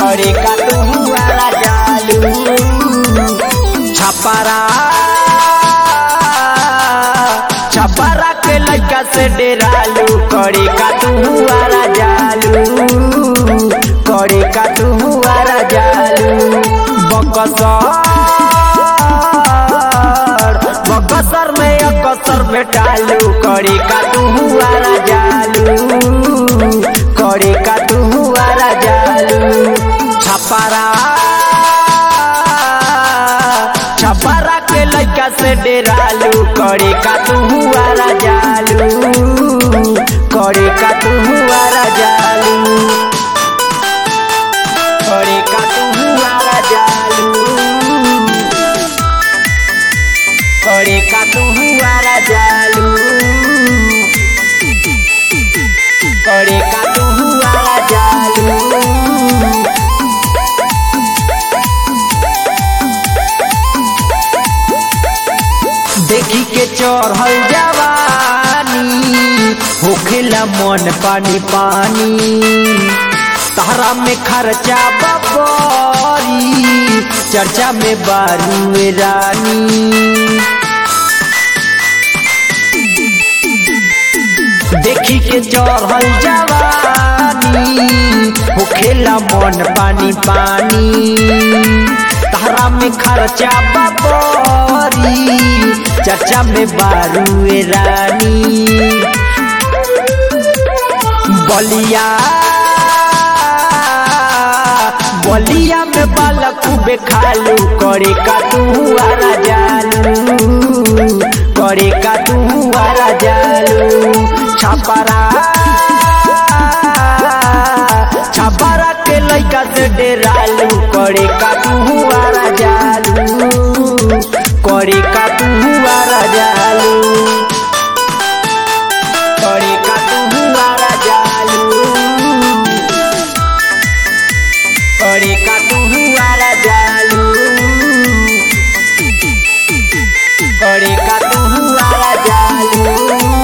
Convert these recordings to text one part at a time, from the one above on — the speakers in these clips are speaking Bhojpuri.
करे का तू आरा जालू छपरा के लड़का से डेरालू करे का तू आरा जालू करे का तू आरा जालू बकसर में अकसर भेटालू करे का तू आरा जालू करे का तू आरा जालू छपरा के लड़का से डेरालू करे का तू आरा जालू करे का तू आरा जालू करे का तू आरा जालू करे का तू आरा जालू करे का तू आरा जालू देखी के चढ़ल जवानी होखेला मन पानी पानी तारा में खर्चा बबरी चर्चा में बारू रानी देखी के चढ़ल जवानी होखेला मन पानी पानी तारा में खर्चा बबरी चर्चा में बारू रानी बलिया में बालक खूबे खालू करे का तू आरा जालू करे का तू आरा जालू छपरा के लड़का से डेरालू करे का तू आरा जालू करे का तू आरा जालू करे का तू आरा जालू करे का तू आरा जालू करे का तू आरा जालू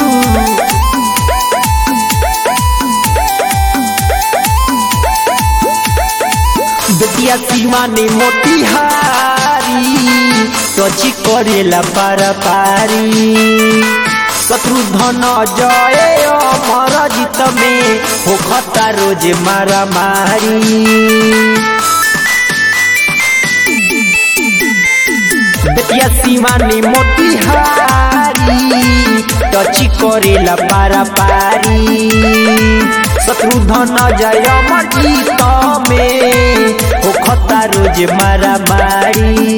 बेटिया शिवानी मोतिहारी सची करेला पार पारी शत्रुधन जय अमर जीत में होखता रोज मारा मारी बेटिया शिवानी मोतिहारी टची करेला पारा पारी शत्रुधन जय अमर जीत में होखता रोज मारा मारी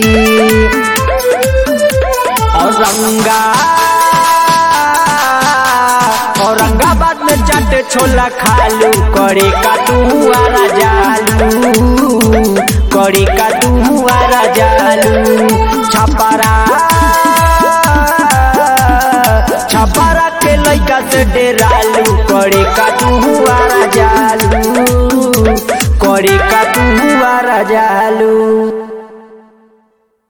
औरंगाबाद में चाटे छोला खालू करे का तू आरा जालू करे का तू आरा जालू छपरा के लड़का से डेरालू करे का तू आरा जालू करे का तू आरा जालू।